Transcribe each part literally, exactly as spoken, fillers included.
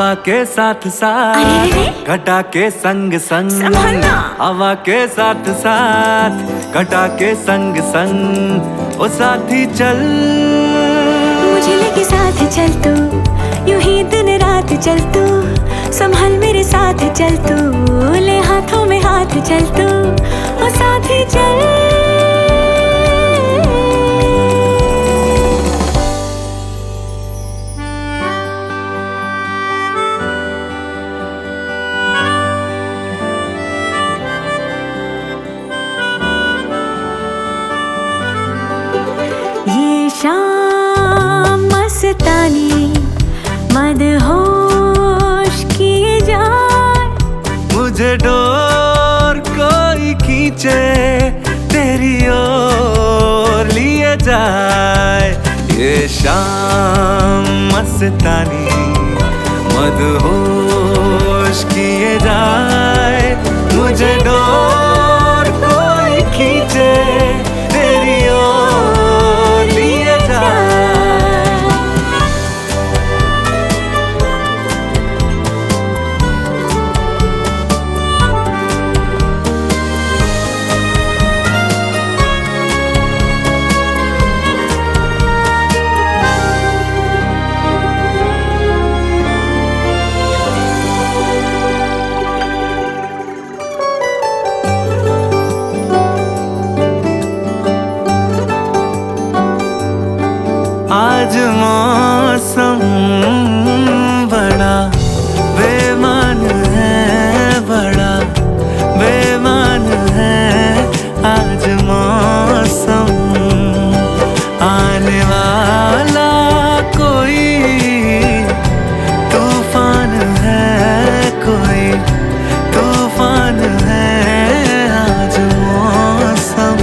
हवा के साथ साथ घटा के संग संग, हवा के साथ साथ घटा के संग संग, ओ साथी चल मुझे लेके साथ चल तू, यूं ही दिन रात चल तू, संभल मेरे साथ चल तू, ले हाथों में हाथ चल तू, ओ साथी चल। ये शाम मस्तानी मदहोश किए जाए, मुझे डोर कोई खींचे तेरी ओर लिए जाए। ये शाम मस्तानी मदहोश किए जाए, मुझे डोर कोई खींचे तेरी ओर लिए जाए। आज मौसम बड़ा बेमान है, बड़ा बेमान है आज मौसम। आने वाला कोई तूफान है, कोई तूफान है आज मौसम।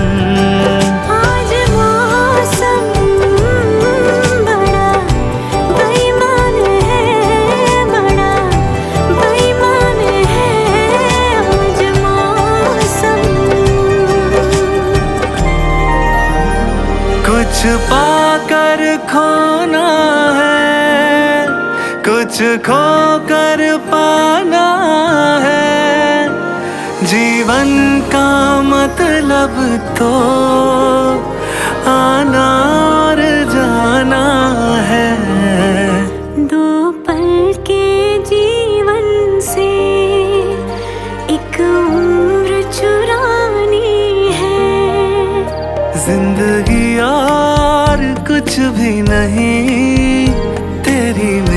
कुछ पाकर खोना है, कुछ खोकर पाना है, जीवन का मतलब तो आना और जाना है। दो पल के जीवन से एक उम्र चुरानी है, जिंदगी और कुछ भी नहीं तेरी